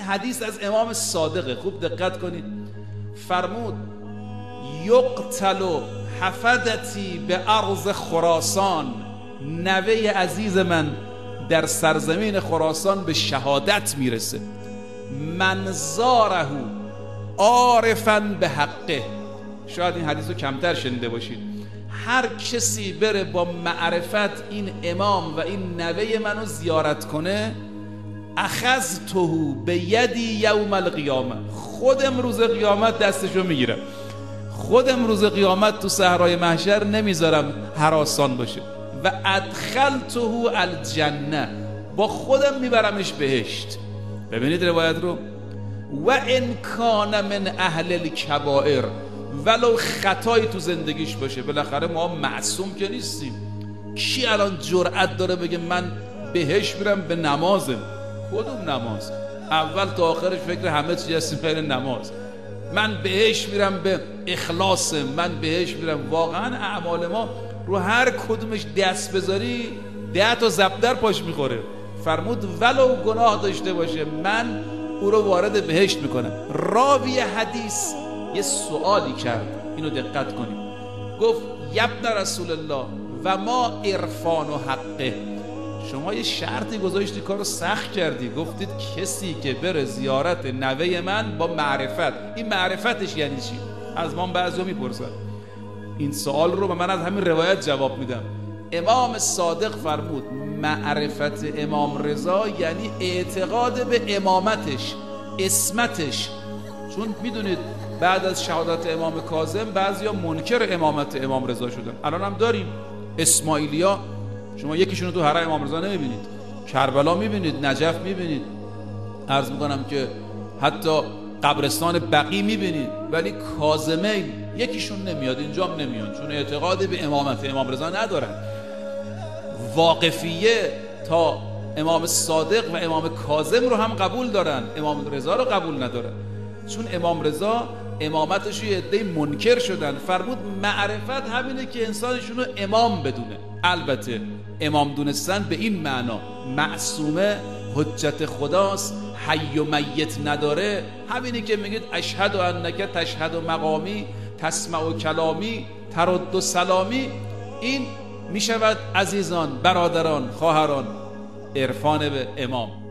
حدیث از امام صادقه، خوب دقت کنید. فرمود یقتل حفدتی به ارض خراسان، نوه عزیز من در سرزمین خراسان به شهادت میرسه. من زاره عارفا به حقه. شاید این حدیث رو کمتر شنیده باشید. هر کسی بره با معرفت این امام و این نوه منو زیارت کنه، اخذته به یدی یوم القیامه، خودم روز قیامت دستشو میگیرم، خودم روز قیامت تو صحرای محشر نمیذارم هراسان باشه. و ادخلته الجنه، با خودم میبرمش بهشت. ببینید روایت رو. و ان کان من اهل الکبائر، ولو خطایی تو زندگیش باشه، بالاخره ما معصوم که نیستیم. کی الان جرأت داره بگه من بهشت میرم به نمازم؟ کدوم نماز؟ اول تا آخرش فکر همه چیز هستیم غیر نماز. من بهشت میرم به اخلاصم، من بهشت میرم. واقعا اعمال ما رو هر کدومش دست بذاری 10 تا زبدر پاش میخوره. فرمود ولو گناه داشته باشه من او رو وارد بهشت میکنم. راوی حدیث یه سوالی کرد، اینو دقت کنیم. گفت یبن رسول الله و ما عرفان و حقه. شما یه شرطی گذاشتی، کارو سخت کردی، گفتید کسی که بره زیارت نوه من با معرفت. این معرفتش یعنی چی؟ از ما بعضیا میپرسن این سوال رو و من از همین روایت جواب میدم. امام صادق فرمود معرفت امام رضا یعنی اعتقاد به امامتش، اسمتش. چون میدونید بعد از شهادت امام کاظم بعضیا منکر امامت امام رضا شدن. الان هم داریم اسماعیلیا، شما یکیشون رو تو حرم امام رضا نمیبینید، کربلا میبینید، نجف میبینید، عرض میکنم که حتی قبرستان بقیع میبینید، ولی کاظمین یکیشون نمیاد، اینجا هم نمیاد، چون اعتقاد به امامت امام رضا ندارن. واقفیه تا امام صادق و امام کاظم رو هم قبول دارن، امام رضا رو قبول ندارن، چون امام رضا امامتش رو یه عده منکر شدن. فرمود معرفت همینه که انسانشون رو امام بدونه. البته امام دونستن به این معنا معصومه، حجت خداست، حی و میت نداره. همینی که میگید اشهد انک تشهد مقامی تسمع کلامی ترد سلامی. این میشود عزیزان، برادران، خواهران، عرفان به امام.